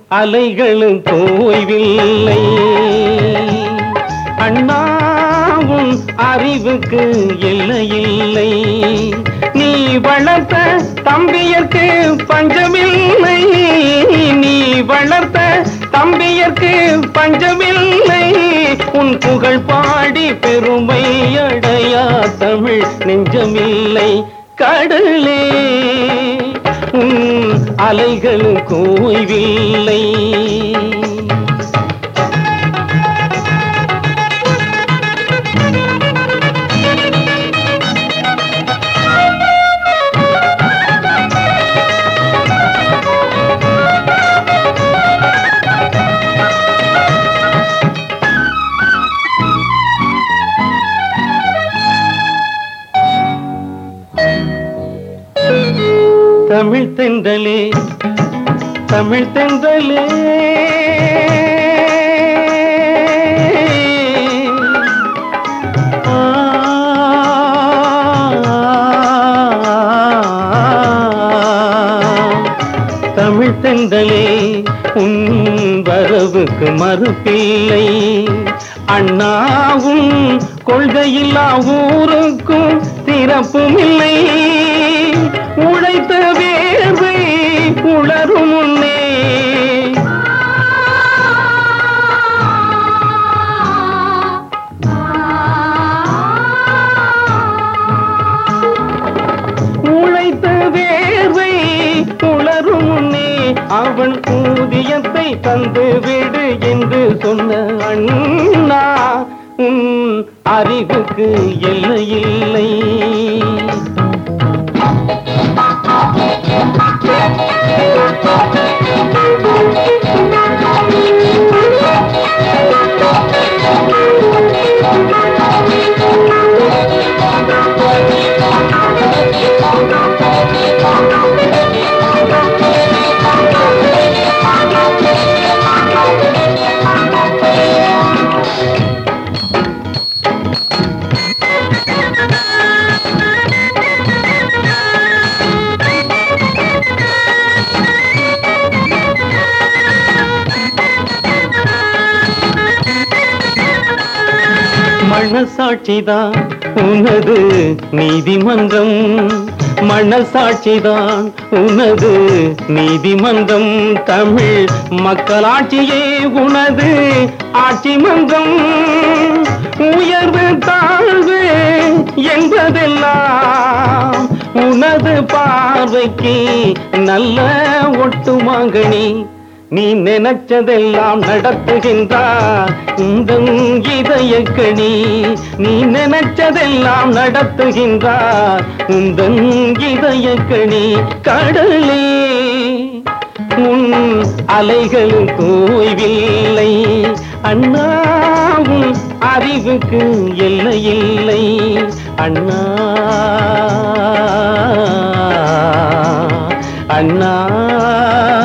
அலைகளும் தோய்வில்லை. அண்ணாவும் அறிவுக்கு எல்லையில்லை. நீ வளர்த்த தம்பியர்க்கு பஞ்சமில்லை. நீ வளர்த்த தம்பியர்க்கு பஞ்சமில்லை. உன் புகழ் பாடி பெருமை அடையா தமிழ் நெஞ்சமில்லை. கடலே உன் அலைகளுக்கு ஓய்வில்லை. தமிழ் தென்றலே தமிழ் தென்றலே தமிழ் தென்றலே உன் வரவுக்கு மறுப்பில்லை. அண்ணாவும் கொள்கையில்லா ஊருக்கும் திறப்பும் இல்லை. உழைத்த வேர்வை உளரும் முன்னே உழைத்த வேர்வை உளரும் முன்னே அவன் ஊதியத்தை தந்து விடு என்று சொன்ன அண்ணா உன் அறிவுக்கு எல்லையில்லை. மனசாட்சிதான் உனது நீதிமன்றம். மனசாட்சிதான் உனது நீதிமன்றம். தமிழ் மக்களாட்சியே உனது ஆட்சி மன்றம். உயர்வு தாழ்வு என்பதெல்லாம் உனது பார்வைக்கு நல்ல ஒட்டுமாங்கனி. நீ நினைச்சதெல்லாம் நடத்துகின்றார் உந்தன் இதயக்கணி. நீ நினைச்சதெல்லாம் நடத்துகின்றார் உந்தன் இதயக்கணி. கடலே உன் அலைகளும் தோய்வில்லை. அண்ணாவும் அறிவுக்கு எல்லையில்லை. அண்ணா அண்ணா